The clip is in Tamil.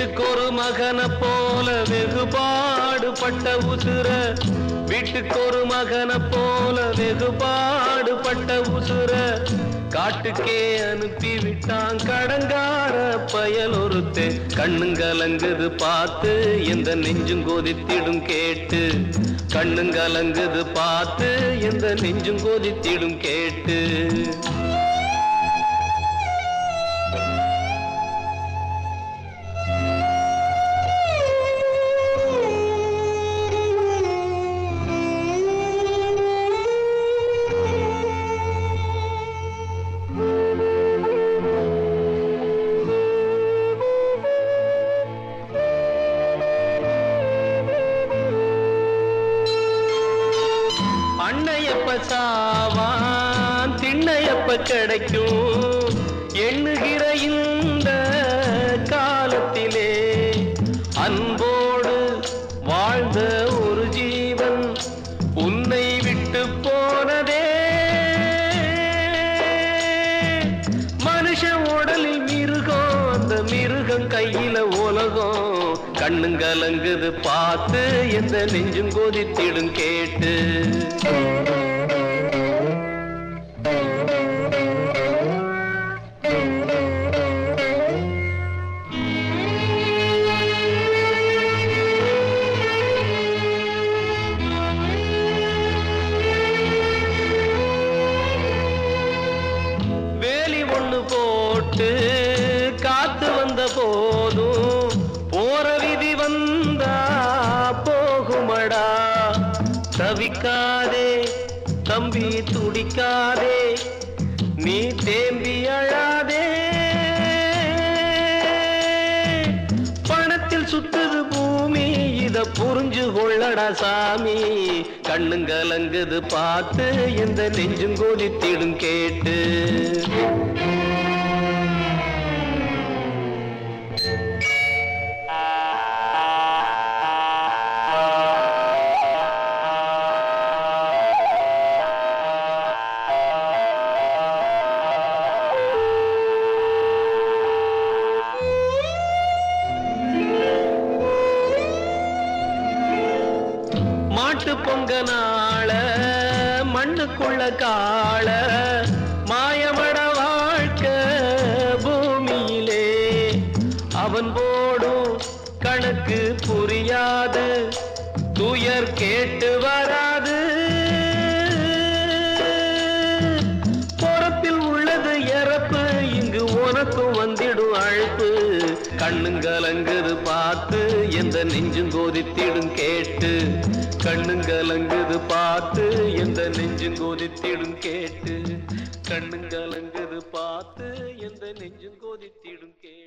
வீட்டுக்கொரு மகனை போல வெகுபாடுபட்ட உசுர, வீட்டுக்கொரு மகனை போல வெகுபாடுபட்ட உசுர காட்டுக்கே அனுப்பி விட்டான் கடங்கார பயல் ஒருத்தே. கண்ணுங்கலங்குது பார்த்து எந்த நெஞ்சும் கொதித்திடும் கேட்டு, கண்ணுங்கலங்குது பார்த்து எந்த நெஞ்சும் கொதித்திடும் கேட்டு. அன்னையப்ப சாவான் திண்ணையப்ப கிடைக்கும் எண்ணுகிற இந்த காலத்திலே, அன்போடு வாழ்ந்த ஒரு ஜீவன் உன்னை விட்டு போனதே. மனுஷ உடலில் மிருகம், அந்த மிருகம் கையில உலகம். கண்ணுங்கலங்குது பார்த்து எந்த நெஞ்சும் கொதித்திடும் கேட்டு. வேலி ஒண்ணு போட்டு காத்து வந்த போதும் போற விதி வந்தா போகுமடா. தவிக்காதே தம்பி துடிக்காதே, நீ தேம்பி அழாதே. பணத்தில் சுத்துது பூமி, இத புரிஞ்சு கொள்ளடா சாமி. கண்ணுங்கலங்குது பார்த்து எந்த நெஞ்சும் கொதித்திடும் கேட்டு. மாட்டு பொங்க நாள மண்ணுக்குள்ள காள மாயமட வாழ்க்கை பூமியிலே. அவன் போடும் கணக்கு புரியாது, துயர் கேட்டு வராது. பொறப்பில் உள்ளது இறப்பு, இங்கு உனக்கும் வந்திடும் அழைப்பு. கண்ணுங்கலங்குது பார்த்து எந்த நெஞ்சும் கொதித்திடும் கேட்டு, கண்ணுங்கலங்குது பார்த்து எந்த நெஞ்சும் கொதித்திடும் கேட்டு, கண்ணுங்கலங்குது பார்த்து எந்த நெஞ்சும் கொதித்திடும் கேட்டு.